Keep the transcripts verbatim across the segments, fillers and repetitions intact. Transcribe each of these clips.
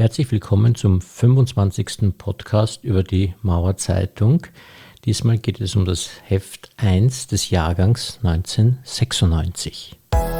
Herzlich willkommen zum fünfundzwanzigsten Podcast über die Mauerzeitung. Diesmal geht es um das Heft eins des Jahrgangs neunzehnhundertsechsundneunzig.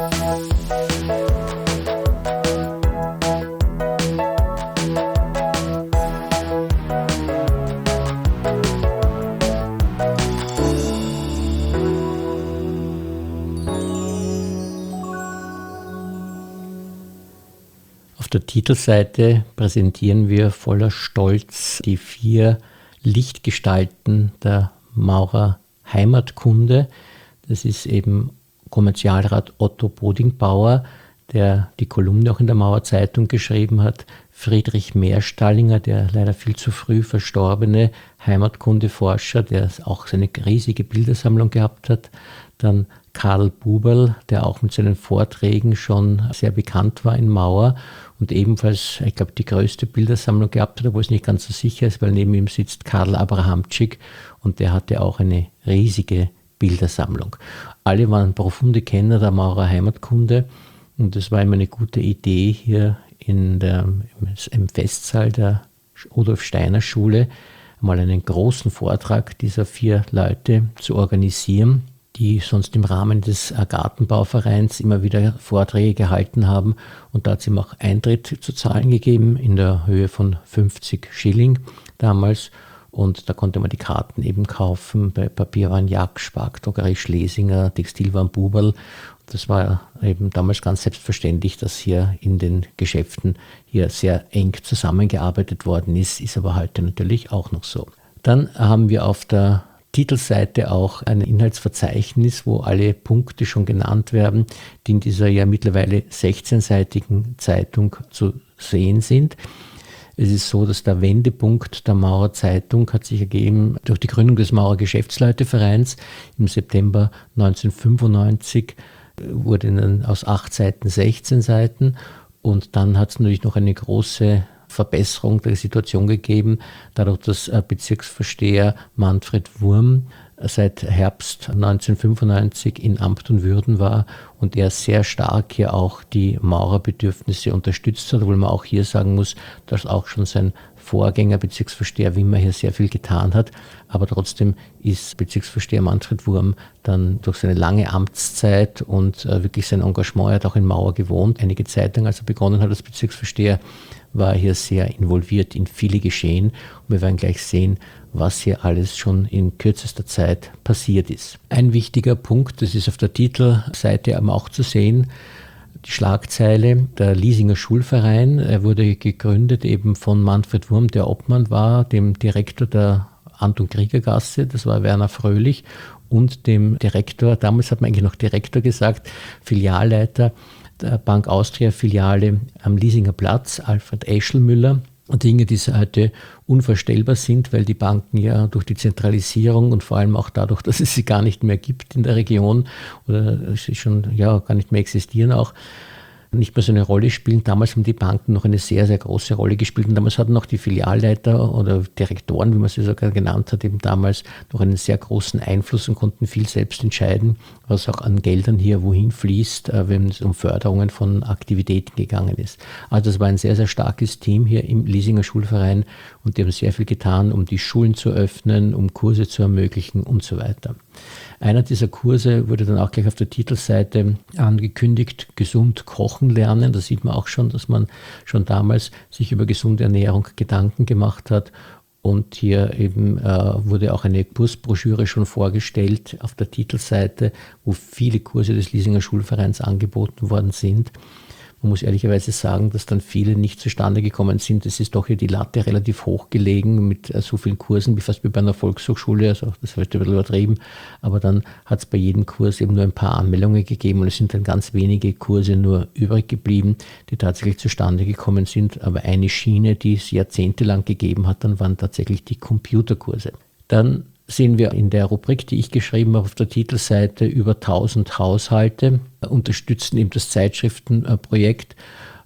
Auf der Titelseite präsentieren wir voller Stolz die vier Lichtgestalten der Maurer Heimatkunde. Das ist eben Kommerzialrat Otto Bodingbauer, der die Kolumne auch in der Mauerzeitung geschrieben hat, Friedrich Meerstallinger, der leider viel zu früh verstorbene Heimatkundeforscher, der auch seine riesige Bildersammlung gehabt hat, dann Karl Buberl, der auch mit seinen Vorträgen schon sehr bekannt war in Mauer und ebenfalls, ich glaube, die größte Bildersammlung gehabt hat, obwohl es nicht ganz so sicher ist, weil neben ihm sitzt Karl Abrahamczyk und der hatte auch eine riesige Bildersammlung. Alle waren profunde Kenner der Maurer Heimatkunde und es war immer eine gute Idee, hier in der, im Festsaal der Rudolf Steiner Schule mal einen großen Vortrag dieser vier Leute zu organisieren, die sonst im Rahmen des Gartenbauvereins immer wieder Vorträge gehalten haben. Und da hat es ihm auch Eintritt zu zahlen gegeben in der Höhe von fünfzig Schilling damals. Und da konnte man die Karten eben kaufen bei Papierwaren Jack, Spark, Drogerie Schlesinger, Textilwaren Buberl. Das war eben damals ganz selbstverständlich, dass hier in den Geschäften hier sehr eng zusammengearbeitet worden ist, ist aber heute natürlich auch noch so. Dann haben wir auf der Titelseite auch ein Inhaltsverzeichnis, wo alle Punkte schon genannt werden, die in dieser ja mittlerweile sechzehnseitigen Zeitung zu sehen sind. Es ist so, dass der Wendepunkt der Mauerzeitung hat sich ergeben durch die Gründung des Maurer Geschäftsleutevereins im September neunzehnhundertfünfundneunzig, wurden aus acht Seiten sechzehn Seiten und dann hat es natürlich noch eine große Verbesserung der Situation gegeben, dadurch, dass Bezirksvorsteher Manfred Wurm seit Herbst neunzehnhundertfünfundneunzig in Amt und Würden war und er sehr stark hier auch die Maurerbedürfnisse unterstützt hat, obwohl man auch hier sagen muss, dass auch schon sein Vorgänger Bezirksvorsteher Wimmer hier sehr viel getan hat, aber trotzdem ist Bezirksvorsteher Manfred Wurm dann durch seine lange Amtszeit und äh, wirklich sein Engagement, er hat auch in Mauer gewohnt, einige Zeit lang, als er begonnen hat als Bezirksvorsteher, war hier sehr involviert in viele Geschehen und wir werden gleich sehen, was hier alles schon in kürzester Zeit passiert ist. Ein wichtiger Punkt, das ist auf der Titelseite auch zu sehen, die Schlagzeile, der Liesinger Schulverein, er wurde gegründet eben von Manfred Wurm, der Obmann war, dem Direktor der Anton-Krieger-Gasse, das war Werner Fröhlich, und dem Direktor, damals hat man eigentlich noch Direktor gesagt, Filialleiter der Bank Austria Filiale am Liesinger Platz, Alfred Eschelmüller. Und Dinge, die heute unvorstellbar sind, weil die Banken ja durch die Zentralisierung und vor allem auch dadurch, dass es sie gar nicht mehr gibt in der Region oder sie schon ja gar nicht mehr existieren auch, nicht mehr so eine Rolle spielen. Damals haben die Banken noch eine sehr, sehr große Rolle gespielt und damals hatten auch die Filialleiter oder Direktoren, wie man sie sogar genannt hat, eben damals noch einen sehr großen Einfluss und konnten viel selbst entscheiden, was auch an Geldern hier wohin fließt, wenn es um Förderungen von Aktivitäten gegangen ist. Also das war ein sehr, sehr starkes Team hier im Liesinger Schulverein und die haben sehr viel getan, um die Schulen zu öffnen, um Kurse zu ermöglichen und so weiter. Einer dieser Kurse wurde dann auch gleich auf der Titelseite angekündigt, gesund kochen lernen. Da sieht man auch schon, dass man schon damals sich über gesunde Ernährung Gedanken gemacht hat. Und hier eben äh, wurde auch eine Kursbroschüre schon vorgestellt auf der Titelseite, wo viele Kurse des Liesinger Schulvereins angeboten worden sind. Man muss ehrlicherweise sagen, dass dann viele nicht zustande gekommen sind. Es ist doch hier die Latte relativ hoch gelegen mit äh, so vielen Kursen wie fast wie bei einer Volkshochschule. Also das wird ein bisschen übertrieben. Aber dann hat es bei jedem Kurs eben nur ein paar Anmeldungen gegeben und es sind dann ganz wenige Kurse nur übrig geblieben, die tatsächlich zustande gekommen sind. Aber eine Schiene, die es jahrzehntelang gegeben hat, dann waren tatsächlich die Computerkurse. Dann sehen wir in der Rubrik, die ich geschrieben habe, auf der Titelseite über tausend Haushalte unterstützen eben das Zeitschriftenprojekt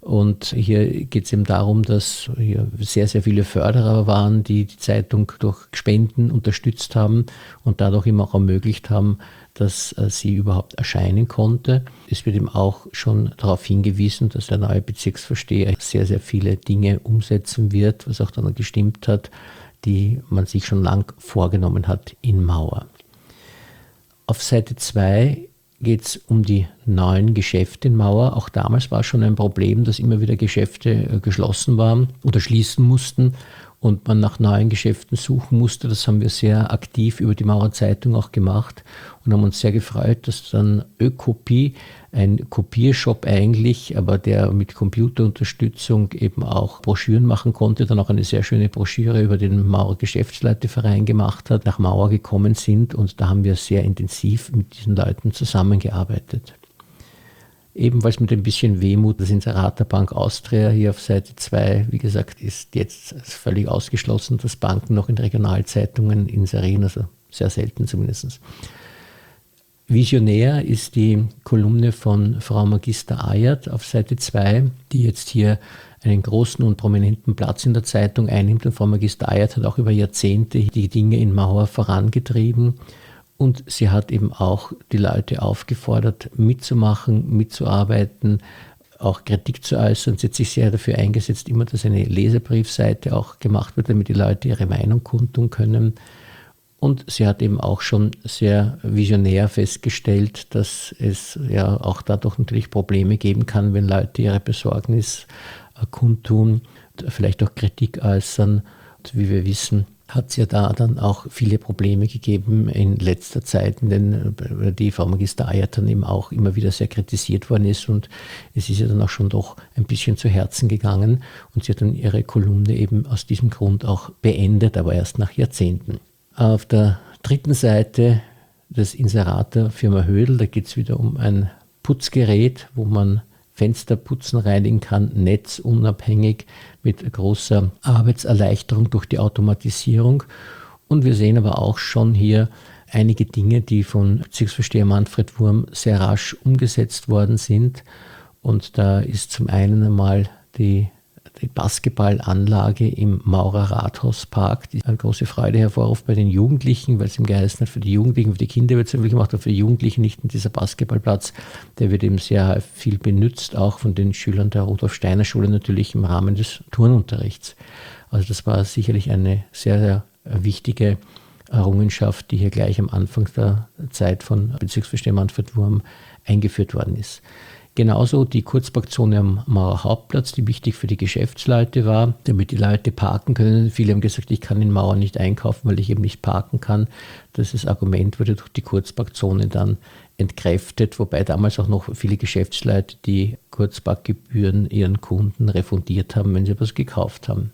Und hier geht es eben darum, dass hier sehr, sehr viele Förderer waren, die die Zeitung durch Spenden unterstützt haben und dadurch eben auch ermöglicht haben, dass sie überhaupt erscheinen konnte. Es wird eben auch schon darauf hingewiesen, dass der neue Bezirksvorsteher sehr, sehr viele Dinge umsetzen wird, was auch dann gestimmt hat, die man sich schon lang vorgenommen hat in Mauer. Auf Seite zwei geht es um die neuen Geschäfte in Mauer. Auch damals war schon ein Problem, dass immer wieder Geschäfte geschlossen waren oder schließen mussten und man nach neuen Geschäften suchen musste. Das haben wir sehr aktiv über die Maurer Zeitung auch gemacht und haben uns sehr gefreut, dass dann Ökopie, ein Kopiershop eigentlich, aber der mit Computerunterstützung eben auch Broschüren machen konnte, dann auch eine sehr schöne Broschüre über den Maurer Geschäftsleiteverein gemacht hat, nach Mauer gekommen sind und da haben wir sehr intensiv mit diesen Leuten zusammengearbeitet. Ebenfalls mit ein bisschen Wehmut, das Inserat der Bank Austria hier auf Seite zwei, wie gesagt, ist jetzt völlig ausgeschlossen, dass Banken noch in Regionalzeitungen inserieren, also sehr selten zumindest. Visionär ist die Kolumne von Frau Magister Ayert auf Seite zwei, die jetzt hier einen großen und prominenten Platz in der Zeitung einnimmt. Und Frau Magister Ayert hat auch über Jahrzehnte die Dinge in Mauer vorangetrieben. Und sie hat eben auch die Leute aufgefordert, mitzumachen, mitzuarbeiten, auch Kritik zu äußern. Sie hat sich sehr dafür eingesetzt, immer, dass eine Leserbriefseite auch gemacht wird, damit die Leute ihre Meinung kundtun können. Und sie hat eben auch schon sehr visionär festgestellt, dass es ja auch dadurch natürlich Probleme geben kann, wenn Leute ihre Besorgnis kundtun, vielleicht auch Kritik äußern. Und wie wir wissen, hat es ja da dann auch viele Probleme gegeben in letzter Zeit, denn die Frau Magister Ayert dann eben auch immer wieder sehr kritisiert worden ist und es ist ja dann auch schon doch ein bisschen zu Herzen gegangen und sie hat dann ihre Kolumne eben aus diesem Grund auch beendet, aber erst nach Jahrzehnten. Auf der dritten Seite das Inserat der Firma Hödel, da geht es wieder um ein Putzgerät, wo man Fenster putzen, reinigen kann, netzunabhängig mit großer Arbeitserleichterung durch die Automatisierung. Und wir sehen aber auch schon hier einige Dinge, die von Bezirksvorsteher Manfred Wurm sehr rasch umgesetzt worden sind. Und da ist zum einen einmal die Die Basketballanlage im Maurer Rathauspark, die eine große Freude hervorruft bei den Jugendlichen, weil es ihm geheißen hat, für die Jugendlichen, für die Kinder wird es möglich gemacht, aber für die Jugendlichen nicht. Und dieser Basketballplatz, der wird eben sehr viel benutzt, auch von den Schülern der Rudolf-Steiner-Schule natürlich im Rahmen des Turnunterrichts. Also das war sicherlich eine sehr, sehr wichtige Errungenschaft, die hier gleich am Anfang der Zeit von Bezirksvorsteher Manfred Wurm eingeführt worden ist. Genauso die Kurzparkzone am Maurer Hauptplatz, die wichtig für die Geschäftsleute war, damit die Leute parken können. Viele haben gesagt, ich kann in Mauer nicht einkaufen, weil ich eben nicht parken kann. Das Argument wurde durch die Kurzparkzone dann entkräftet, wobei damals auch noch viele Geschäftsleute die Kurzparkgebühren ihren Kunden refundiert haben, wenn sie etwas gekauft haben.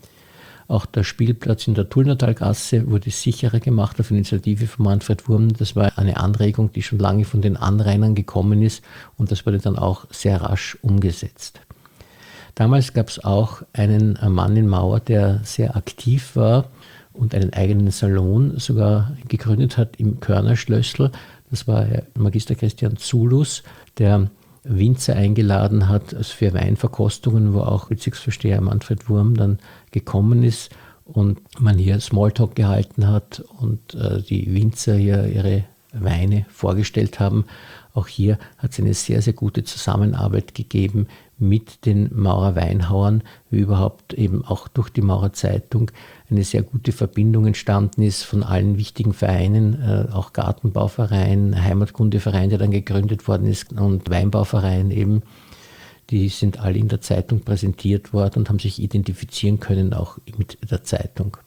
Auch der Spielplatz in der Tullnertalgasse wurde sicherer gemacht auf Initiative von Manfred Wurm. Das war eine Anregung, die schon lange von den Anrainern gekommen ist und das wurde dann auch sehr rasch umgesetzt. Damals gab es auch einen Mann in Mauer, der sehr aktiv war und einen eigenen Salon sogar gegründet hat im Körnerschlössl. Das war Magister Christian Zulus, der Winzer eingeladen hat für Weinverkostungen, wo auch Bezirksvorsteher Manfred Wurm dann gekommen ist und man hier Smalltalk gehalten hat und äh, die Winzer hier ihre Weine vorgestellt haben. Auch hier hat es eine sehr, sehr gute Zusammenarbeit gegeben mit den Maurer Weinhauern, wie überhaupt eben auch durch die Maurer Zeitung eine sehr gute Verbindung entstanden ist von allen wichtigen Vereinen, äh, auch Gartenbauverein, Heimatkundeverein, der dann gegründet worden ist und Weinbauverein eben. Die sind alle in der Zeitung präsentiert worden und haben sich identifizieren können auch mit der Zeitung.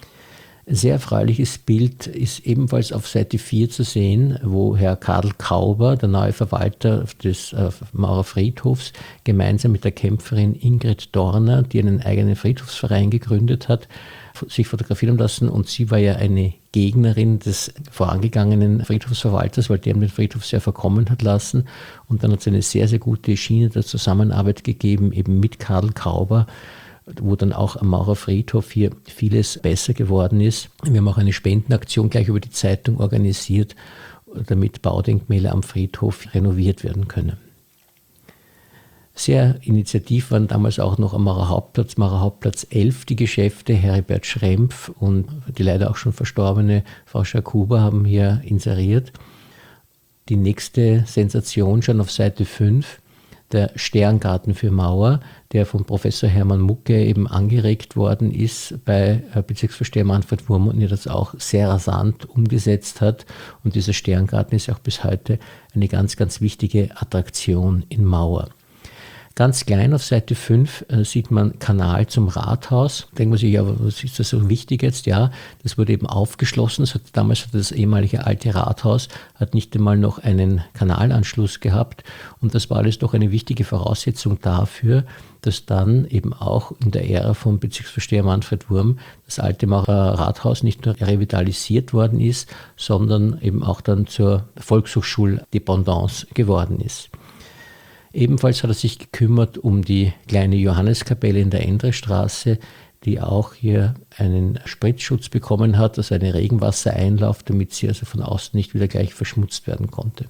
Ein sehr erfreuliches Bild ist ebenfalls auf Seite vier zu sehen, wo Herr Karl Kauber, der neue Verwalter des äh, Maurer Friedhofs, gemeinsam mit der Kämpferin Ingrid Dorner, die einen eigenen Friedhofsverein gegründet hat, sich fotografieren lassen. Und sie war ja eine Gegnerin des vorangegangenen Friedhofsverwalters, weil der den Friedhof sehr verkommen hat lassen. Und dann hat es eine sehr, sehr gute Schiene der Zusammenarbeit gegeben, eben mit Karl Kauber, wo dann auch am Maurer Friedhof hier vieles besser geworden ist. Wir haben auch eine Spendenaktion gleich über die Zeitung organisiert, damit Baudenkmäler am Friedhof renoviert werden können. Sehr initiativ waren damals auch noch am Maurer Hauptplatz, Maurer Hauptplatz elf, die Geschäfte. Heribert Schrempf und die leider auch schon verstorbene Frau Schakuba haben hier inseriert. Die nächste Sensation schon auf Seite fünf, der Sterngarten für Mauer, der von Professor Hermann Mucke eben angeregt worden ist bei Bezirksvorsteher Manfred Wurm und der das auch sehr rasant umgesetzt hat. Und dieser Sterngarten ist auch bis heute eine ganz, ganz wichtige Attraktion in Mauer. Ganz klein auf Seite fünf äh, sieht man Kanal zum Rathaus. Denkt man sich, ja, was ist das so wichtig jetzt? Ja, das wurde eben aufgeschlossen. Das hat, damals hatte das ehemalige alte Rathaus hat nicht einmal noch einen Kanalanschluss gehabt. Und das war alles doch eine wichtige Voraussetzung dafür, dass dann eben auch in der Ära von Bezirksvorsteher Manfred Wurm das alte Maurer Rathaus nicht nur revitalisiert worden ist, sondern eben auch dann zur Volkshochschuldependance geworden ist. Ebenfalls hat er sich gekümmert um die kleine Johanneskapelle in der Endrestraße, die auch hier einen Spritzschutz bekommen hat, also einen Regenwassereinlauf, damit sie also von außen nicht wieder gleich verschmutzt werden konnte.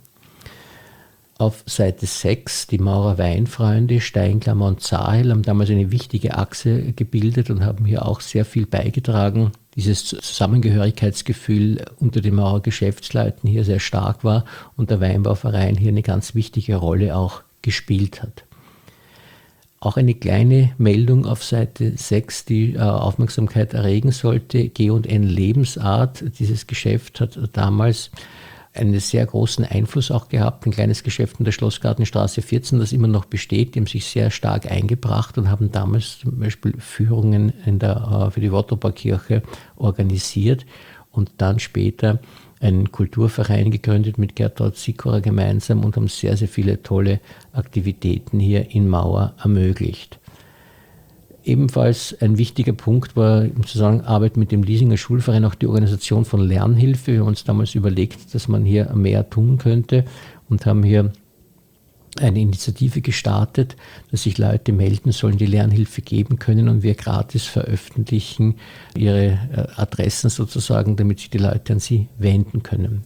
Auf Seite sechs die Maurer Weinfreunde, Steinklammer und Zahel haben damals eine wichtige Achse gebildet und haben hier auch sehr viel beigetragen. Dieses Zusammengehörigkeitsgefühl unter den Maurer Geschäftsleuten hier sehr stark war und der Weinbauverein hier eine ganz wichtige Rolle auch gespielt hat. Auch eine kleine Meldung auf Seite sechs, die äh, Aufmerksamkeit erregen sollte. G und N Lebensart, dieses Geschäft hat damals einen sehr großen Einfluss auch gehabt. Ein kleines Geschäft in der Schlossgartenstraße vierzehn, das immer noch besteht. Die haben sich sehr stark eingebracht und haben damals zum Beispiel Führungen in der, äh, für die Wottroper Kirche organisiert und dann später einen Kulturverein gegründet mit Gertraud Sikorer gemeinsam und haben sehr, sehr viele tolle Aktivitäten hier in Mauer ermöglicht. Ebenfalls ein wichtiger Punkt war im Zusammenarbeit mit dem Liesinger Schulverein auch die Organisation von Lernhilfe. Wir haben uns damals überlegt, dass man hier mehr tun könnte und haben hier eine Initiative gestartet, dass sich Leute melden sollen, die Lernhilfe geben können und wir gratis veröffentlichen ihre Adressen sozusagen, damit sich die Leute an sie wenden können.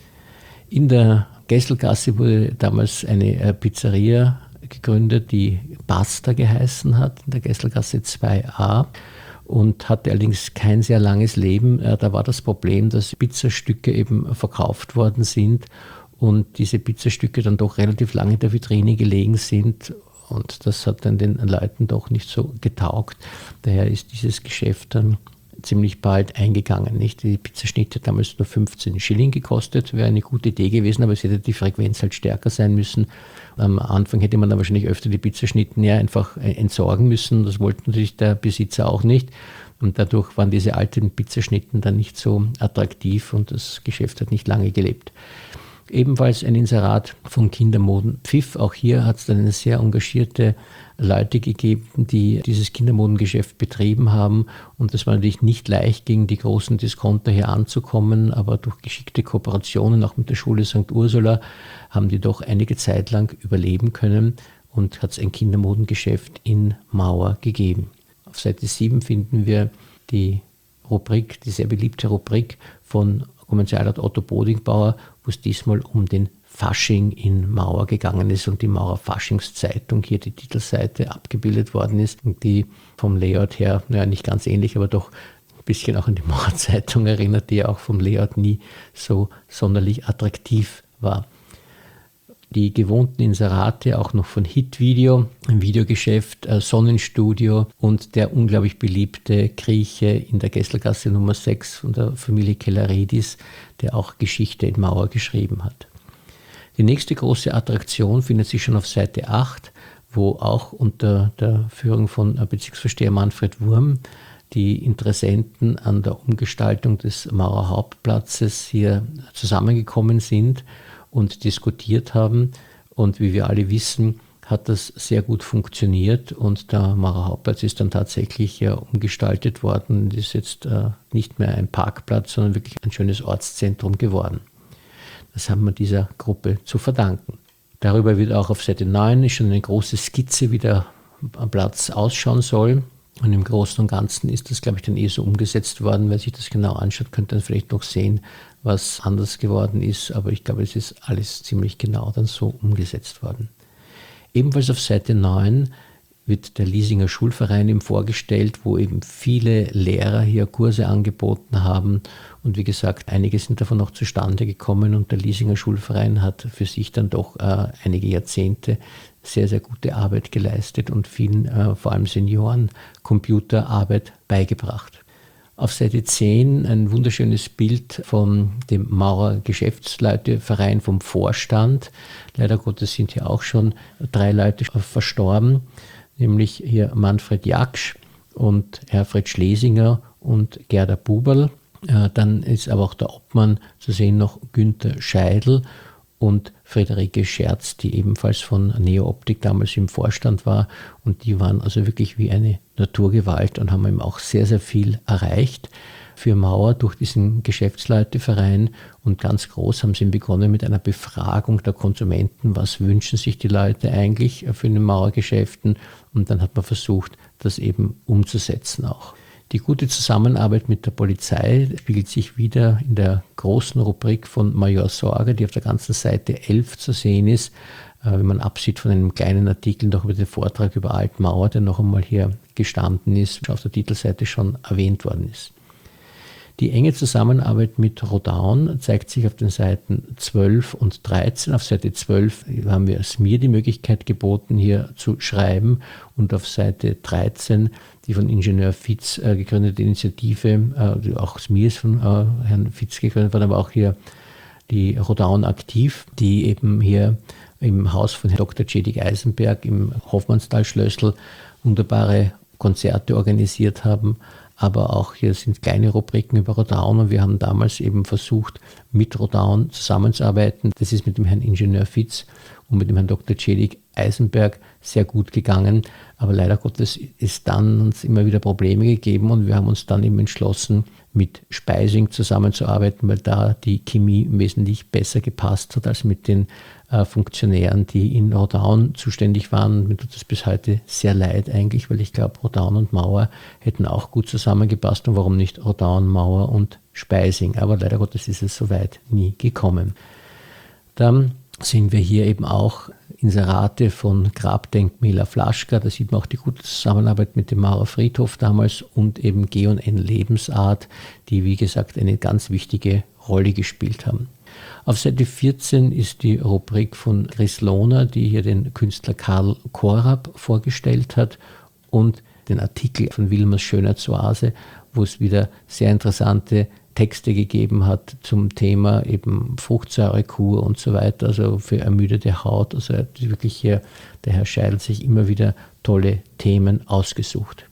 In der Gesselgasse wurde damals eine Pizzeria gegründet, die Basta geheißen hat, in der Gesselgasse zwei a und hatte allerdings kein sehr langes Leben. Da war das Problem, dass Pizzastücke eben verkauft worden sind und diese Pizzastücke dann doch relativ lange in der Vitrine gelegen sind und das hat dann den Leuten doch nicht so getaugt. Daher ist dieses Geschäft dann ziemlich bald eingegangen. Nicht? Die Pizzaschnitte hat damals nur fünfzehn Schilling gekostet, wäre eine gute Idee gewesen, aber es hätte die Frequenz halt stärker sein müssen. Am Anfang hätte man dann wahrscheinlich öfter die Pizzaschnitten ja einfach entsorgen müssen. Das wollte natürlich der Besitzer auch nicht. Und dadurch waren diese alten Pizzaschnitten dann nicht so attraktiv und das Geschäft hat nicht lange gelebt. Ebenfalls ein Inserat von Kindermoden Pfiff. Auch hier hat es dann eine sehr engagierte Leute gegeben, die dieses Kindermodengeschäft betrieben haben. Und das war natürlich nicht leicht, gegen die großen Discounter hier anzukommen, aber durch geschickte Kooperationen, auch mit der Schule Sankt Ursula, haben die doch einige Zeit lang überleben können und hat es ein Kindermodengeschäft in Mauer gegeben. Auf Seite sieben finden wir die Rubrik, die sehr beliebte Rubrik von Kommerzialrat Otto Bodingbauer, wo es diesmal um den Fasching in Mauer gegangen ist und die Maurer Faschingszeitung hier die Titelseite abgebildet worden ist und die vom Layout her, naja, nicht ganz ähnlich, aber doch ein bisschen auch an die Maurer Zeitung erinnert, die ja auch vom Layout nie so sonderlich attraktiv war. Die gewohnten Inserate, auch noch von Hit-Video, ein Videogeschäft, Sonnenstudio und der unglaublich beliebte Grieche in der Gesselgasse Nummer sechs von der Familie Kelleridis, der auch Geschichte in Mauer geschrieben hat. Die nächste große Attraktion findet sich schon auf Seite acht, wo auch unter der Führung von Bezirksvorsteher Manfred Wurm die Interessenten an der Umgestaltung des Maurer Hauptplatzes hier zusammengekommen sind und diskutiert haben. Und wie wir alle wissen, hat das sehr gut funktioniert und der Maurer Hauptplatz ist dann tatsächlich ja umgestaltet worden und ist jetzt äh, nicht mehr ein Parkplatz, sondern wirklich ein schönes Ortszentrum geworden. Das haben wir dieser Gruppe zu verdanken. Darüber wird auch auf Seite neun schon eine große Skizze, wie der Platz ausschauen soll. Und im Großen und Ganzen ist das, glaube ich, dann eh so umgesetzt worden. Wer sich das genau anschaut, könnte dann vielleicht noch sehen, was anders geworden ist. Aber ich glaube, es ist alles ziemlich genau dann so umgesetzt worden. Ebenfalls auf Seite neun wird der Liesinger Schulverein eben vorgestellt, wo eben viele Lehrer hier Kurse angeboten haben. Und wie gesagt, einige sind davon auch zustande gekommen und der Liesinger Schulverein hat für sich dann doch äh, einige Jahrzehnte sehr, sehr gute Arbeit geleistet und vielen, äh, vor allem Senioren, Computerarbeit beigebracht. Auf Seite zehn ein wunderschönes Bild von dem Maurer Geschäftsleuteverein vom Vorstand. Leider Gottes sind hier auch schon drei Leute verstorben, nämlich hier Manfred Jaksch und Herfried Schlesinger und Gerda Buberl. Dann ist aber auch der Obmann zu sehen noch Günther Scheidl und Friederike Scherz, die ebenfalls von Neo Optik damals im Vorstand war. Und die waren also wirklich wie eine Naturgewalt und haben eben auch sehr, sehr viel erreicht für Mauer durch diesen Geschäftsleuteverein. Und ganz groß haben sie begonnen mit einer Befragung der Konsumenten, was wünschen sich die Leute eigentlich für den Maurergeschäften. Und dann hat man versucht, das eben umzusetzen auch. Die gute Zusammenarbeit mit der Polizei spiegelt sich wieder in der großen Rubrik von Major Sorge, die auf der ganzen Seite elf zu sehen ist, wenn man absieht von einem kleinen Artikel noch über den Vortrag über Altmauer, der noch einmal hier gestanden ist, auf der Titelseite schon erwähnt worden ist. Die enge Zusammenarbeit mit Rodaun zeigt sich auf den Seiten zwölf und dreizehn. Auf Seite zwölf haben wir es mir die Möglichkeit geboten, hier zu schreiben, und auf Seite dreizehn die von Ingenieur Fitz äh, gegründete Initiative, äh, die auch es mir ist von äh, Herrn Fitz gegründet worden, aber auch hier die Rodaun aktiv, die eben hier im Haus von Herrn Doktor Tschedig Eisenberg im Hoffmannsthal-Schlössl wunderbare Konzerte organisiert haben. Aber auch hier sind kleine Rubriken über Rodaun und wir haben damals eben versucht, mit Rodaun zusammenzuarbeiten. Das ist mit dem Herrn Ingenieur Fitz und mit dem Herrn Doktor Tschedig Eisenberg sehr gut gegangen. Aber leider Gottes ist dann uns immer wieder Probleme gegeben und wir haben uns dann eben entschlossen, mit Speising zusammenzuarbeiten, weil da die Chemie wesentlich besser gepasst hat als mit den äh, Funktionären, die in Rodaun zuständig waren. Mir tut das bis heute sehr leid eigentlich, weil ich glaube, Rodaun und Mauer hätten auch gut zusammengepasst und warum nicht Rodaun, Mauer und Speising. Aber leider Gottes ist es soweit nie gekommen. Dann sehen wir hier eben auch Inserate von Grabdenkmäler Flaschka. Da sieht man auch die gute Zusammenarbeit mit dem Maurer Friedhof damals und eben G und N Lebensart, die wie gesagt eine ganz wichtige Rolle gespielt haben. Auf Seite vierzehn ist die Rubrik von Chris Lohner, die hier den Künstler Karl Korab vorgestellt hat, und den Artikel von Wilmers Schönheitsoase, wo es wieder sehr interessante Texte gegeben hat zum Thema eben Fruchtsäurekur und so weiter, also für ermüdete Haut. Also hat wirklich hier der Herr Scheidl sich immer wieder tolle Themen ausgesucht.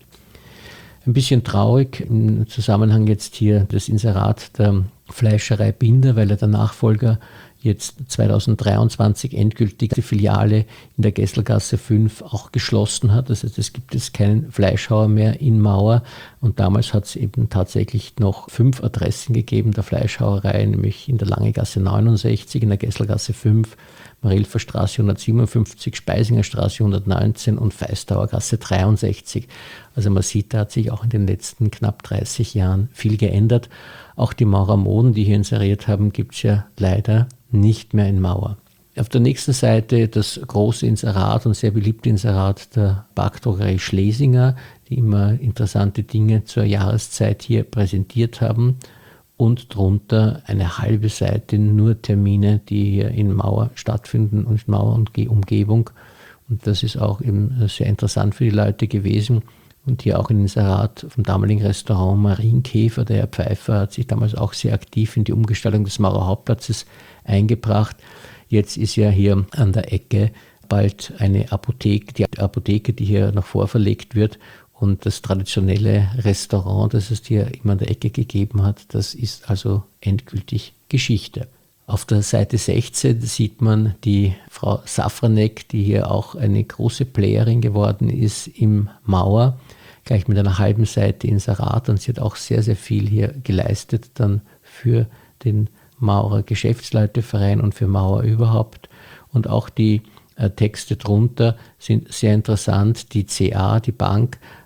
Ein bisschen traurig im Zusammenhang jetzt hier das Inserat der Fleischerei Binder, weil er der Nachfolger jetzt zweitausenddreiundzwanzig endgültig die Filiale in der Gesselgasse fünf auch geschlossen hat. Das heißt, es gibt jetzt keinen Fleischhauer mehr in Mauer. Und damals hat es eben tatsächlich noch fünf Adressen gegeben der Fleischhauerei, nämlich in der Langegasse neunundsechzig, in der Gesselgasse fünf, Marilfer Straße hundertsiebenundfünfzig, Speisinger Straße hundertneunzehn und Feistauer Gasse dreiundsechzig. Also man sieht, da hat sich auch in den letzten knapp dreißig Jahren viel geändert. Auch die Maurer Moden, die hier inseriert haben, gibt es ja leider nicht mehr in Mauer. Auf der nächsten Seite das große Inserat und sehr beliebte Inserat der Parkdrogerie Schlesinger, die immer interessante Dinge zur Jahreszeit hier präsentiert haben. Und drunter eine halbe Seite nur Termine, die hier in Mauer stattfinden und Mauer und Umgebung. Und das ist auch eben sehr interessant für die Leute gewesen. Und hier auch ein Inserat vom damaligen Restaurant Marienkäfer. Der Herr Pfeiffer hat sich damals auch sehr aktiv in die Umgestaltung des Maurer Hauptplatzes eingebracht. Jetzt ist ja hier an der Ecke bald eine Apotheke, die Apotheke, die hier noch vorverlegt wird. Und das traditionelle Restaurant, das es hier immer an der Ecke gegeben hat, das ist also endgültig Geschichte. Auf der Seite sechzehn sieht man die Frau Safranek, die hier auch eine große Playerin geworden ist im Mauer, gleich mit einer halben Seite Inserat. Und sie hat auch sehr, sehr viel hier geleistet dann für den Maurer Geschäftsleuteverein und für Mauer überhaupt. Und auch die äh, Texte drunter sind sehr interessant. Die C A, die Bank,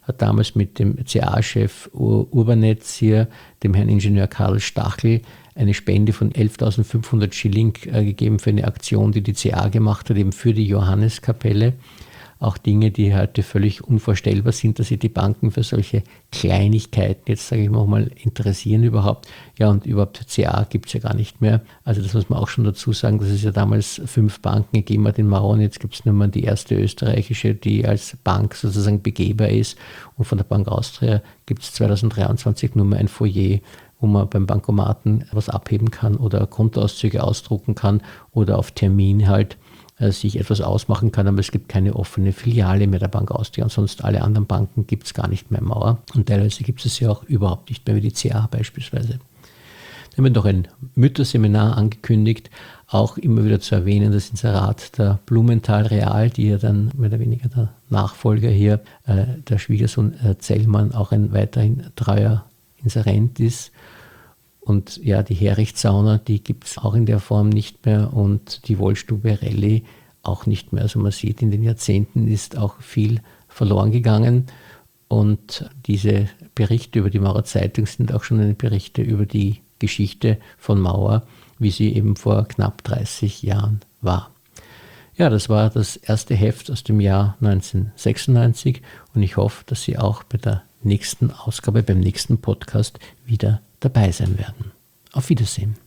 hat damals mit dem C A-Chef Urbernetz hier, dem Herrn Ingenieur Karl Stachel, eine Spende von elftausendfünfhundert Schilling äh, gegeben für eine Aktion, die die C A gemacht hat, eben für die Johanneskapelle. Auch Dinge, die heute völlig unvorstellbar sind, dass sich die Banken für solche Kleinigkeiten, jetzt sage ich mal, interessieren überhaupt. Ja, und überhaupt C A gibt es ja gar nicht mehr. Also das muss man auch schon dazu sagen, dass es ja damals fünf Banken gegeben hat in Mauern. Jetzt gibt es nur mal die erste österreichische, die als Bank sozusagen begehbar ist. Und von der Bank Austria gibt es zweitausenddreiundzwanzig nur mal ein Foyer, wo man beim Bankomaten was abheben kann oder Kontoauszüge ausdrucken kann oder auf Termin halt sich etwas ausmachen kann, aber es gibt keine offene Filiale mehr der Bank Austria und sonst alle anderen Banken gibt es gar nicht mehr in Mauer und teilweise gibt es ja auch überhaupt nicht mehr, wie die C A beispielsweise. Dann haben wir noch ein Mütterseminar angekündigt, auch immer wieder zu erwähnen, das Inserat der Blumenthal Real, die ja dann mehr oder weniger der Nachfolger hier, äh, der Schwiegersohn äh, Zellmann, auch ein weiterhin treuer Inserent ist. Und ja, die Herichtsauna, die gibt es auch in der Form nicht mehr und die Wollstube Rallye auch nicht mehr. Also man sieht, in den Jahrzehnten ist auch viel verloren gegangen und diese Berichte über die Maurer Zeitung sind auch schon eine Berichte über die Geschichte von Mauer, wie sie eben vor knapp dreißig Jahren war. Ja, das war das erste Heft aus dem Jahr neunzehnhundertsechsundneunzig und ich hoffe, dass Sie auch bei der nächsten Ausgabe, beim nächsten Podcast wieder dabei sein werden. Auf Wiedersehen.